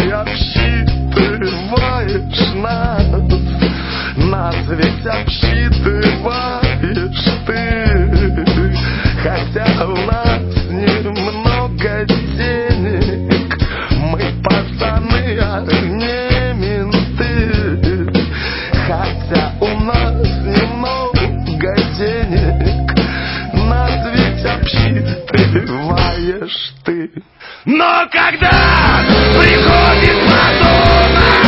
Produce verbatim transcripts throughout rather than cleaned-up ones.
обсчитываешь нас, нас ведь обсчитываешь ты. Хотя у нас немного денег, мы пацаны, а не менты. Хотя у нас немного денег, нас ведь обсчитываешь ты. Но когда приходит подонок,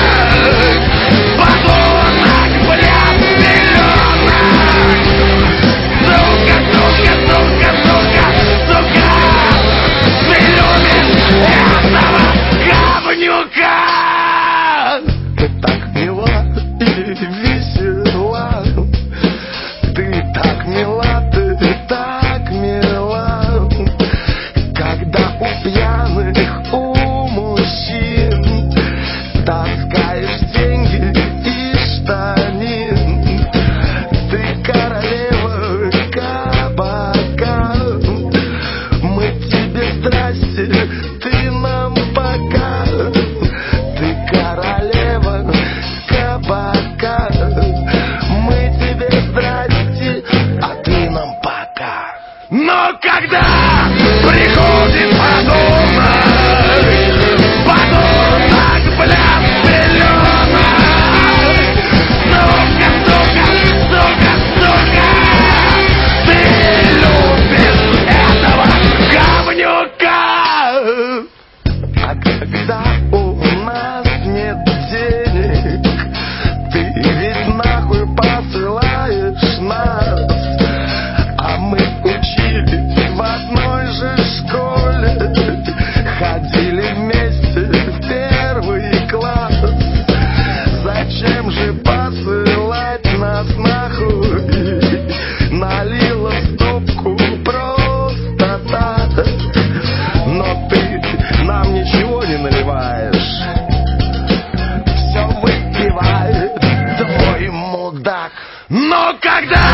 подонок, блядь, зелёнок, сука, сука, сука, сука, сука, ты любишь этого говнюка. Ты так мила и весела, ты так мила, ты так мила. Когда у пьяных, у мужчин таскаешь деньги из штанин, ты королева кабака. Мы тебе здрасте, ты нам пока. Ты королева кабака. Мы тебе здрасте, а ты нам пока. Но когда приходит подонок, подонок, блядь, зелёнок, сука, сука, сука, сука, ты любишь этого говнюка. А когда у нас нет денег, ты ведь нахуй посылаешь нас. А мы учились в одной же школе, ходили вместе в первый класс. Зачем же посылать нас нахуй? Налила стопку просто так. Но ты нам ничего не наливаешь, все выпивает твой мудак. Но когда